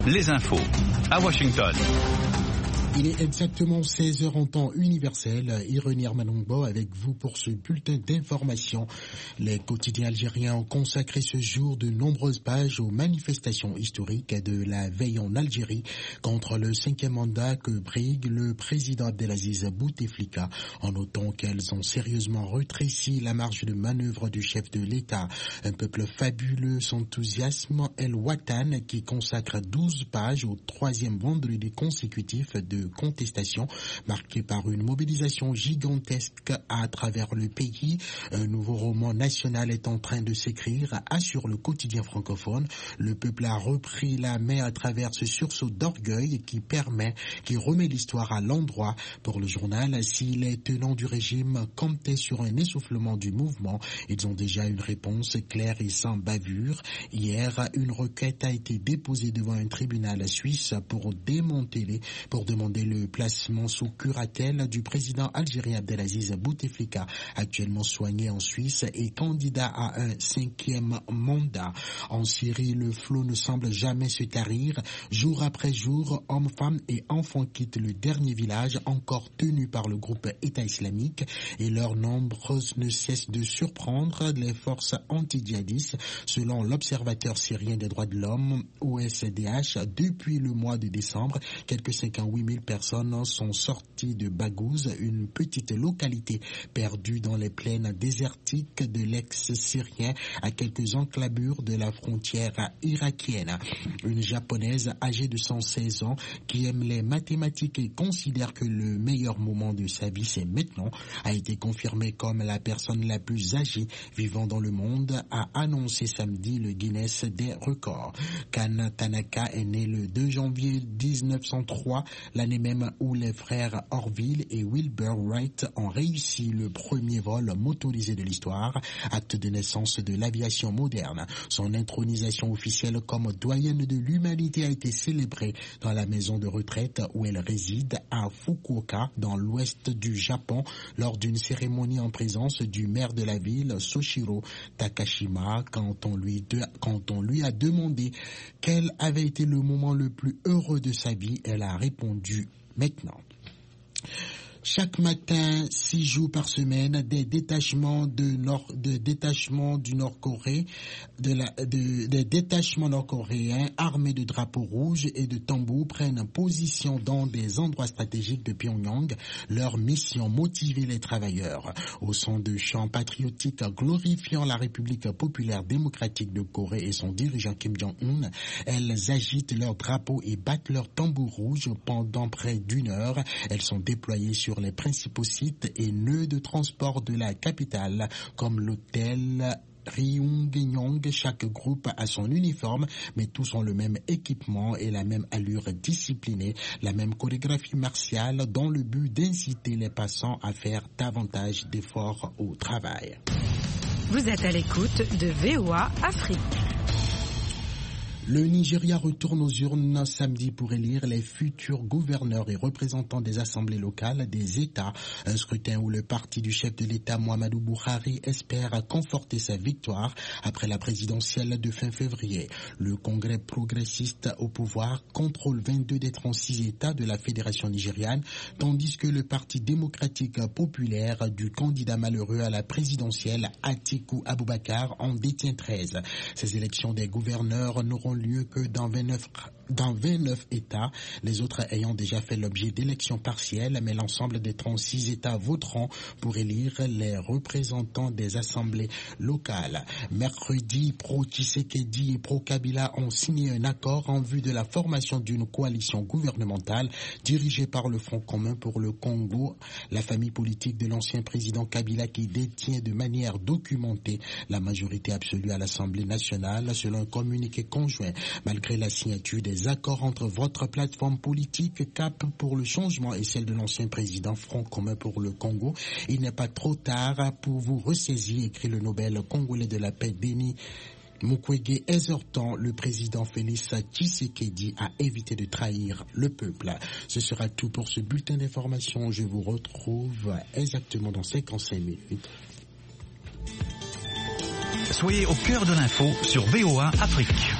Les infos à Washington. Il est exactement 16h en temps universel. Irénée Armanongbo avec vous pour ce bulletin d'information. Les quotidiens algériens ont consacré ce jour de nombreuses pages aux manifestations historiques de la veille en Algérie contre le 5e mandat que brigue le président Abdelaziz Bouteflika, en notant qu'elles ont sérieusement rétréci la marge de manœuvre du chef de l'État. Un peuple fabuleux s'enthousiasme El Watan qui consacre 12 pages au 3e vendredi consécutif de contestation marquée par une mobilisation gigantesque à travers le pays. Un nouveau roman national est en train de s'écrire, assure le quotidien francophone. Le peuple a repris la main à travers ce sursaut d'orgueil qui remet l'histoire à l'endroit. Pour le journal, si les tenants du régime comptaient sur un essoufflement du mouvement, ils ont déjà une réponse claire et sans bavure. Hier, une requête a été déposée devant un tribunal suisse pour demander le placement sous curatelle du président algérien Abdelaziz Bouteflika, actuellement soigné en Suisse et candidat à un 5e mandat. En Syrie, le flot ne semble jamais se tarir. Jour après jour, hommes, femmes et enfants quittent le dernier village encore tenu par le groupe État islamique et leur nombre ne cesse de surprendre les forces anti-djihadistes. Selon l'Observateur syrien des droits de l'homme, OSDH, depuis le mois de décembre, quelques 58 000 personnes sont sorties de Baghouz, une petite localité perdue dans les plaines désertiques de l'ex-syrien à quelques enclavures de la frontière irakienne. Une japonaise âgée de 116 ans qui aime les mathématiques et considère que le meilleur moment de sa vie c'est maintenant, a été confirmée comme la personne la plus âgée vivant dans le monde, a annoncé samedi le Guinness des records. Kan Tanaka est né le 2 janvier 1903, l'année même où les frères Orville et Wilbur Wright ont réussi le premier vol motorisé de l'histoire, acte de naissance de l'aviation moderne. Son intronisation officielle comme doyenne de l'humanité a été célébrée dans la maison de retraite où elle réside à Fukuoka, dans l'ouest du Japon, lors d'une cérémonie en présence du maire de la ville, Soshiro Takashima. Quand on lui a demandé quel avait été le moment le plus heureux de sa vie, elle a répondu maintenant. Chaque matin, 6 jours par semaine, des détachements des détachements nord-coréens armés de drapeaux rouges et de tambours prennent position dans des endroits stratégiques de Pyongyang. Leur mission, motiver les travailleurs. Au son de chants patriotiques glorifiant la République populaire démocratique de Corée et son dirigeant Kim Jong-un, elles agitent leurs drapeaux et battent leurs tambours rouges pendant près d'une heure. Elles sont déployées sur les principaux sites et nœuds de transport de la capitale, comme l'hôtel Ryugyong. Chaque groupe a son uniforme, mais tous ont le même équipement et la même allure disciplinée, la même chorégraphie martiale dans le but d'inciter les passants à faire davantage d'efforts au travail. Vous êtes à l'écoute de VOA Afrique. Le Nigeria retourne aux urnes samedi pour élire les futurs gouverneurs et représentants des assemblées locales des États. Un scrutin où le parti du chef de l'État Muhammadu Buhari espère conforter sa victoire après la présidentielle de fin février. Le Congrès progressiste au pouvoir contrôle 22 des 36 États de la fédération nigériane, tandis que le parti démocratique populaire du candidat malheureux à la présidentielle Atiku Abubakar en détient 13. Ces élections des gouverneurs n'auront lieu que dans 29 États, les autres ayant déjà fait l'objet d'élections partielles, mais l'ensemble des 36 États voteront pour élire les représentants des assemblées locales. Mercredi, pro-Tshisekedi et pro-Kabila ont signé un accord en vue de la formation d'une coalition gouvernementale dirigée par le Front commun pour le Congo, la famille politique de l'ancien président Kabila qui détient de manière documentée la majorité absolue à l'Assemblée nationale, selon un communiqué conjoint. Malgré la signature des accords entre votre plateforme politique Cap pour le changement et celle de l'ancien président Front commun pour le Congo, il n'est pas trop tard pour vous ressaisir, écrit le Nobel congolais de la paix Denis Mukwege, exhortant le président Félix Tshisekedi à éviter de trahir le peuple. Ce sera tout pour ce bulletin d'information. Je vous retrouve exactement dans 55 minutes. Soyez au cœur de l'info sur VOA Afrique.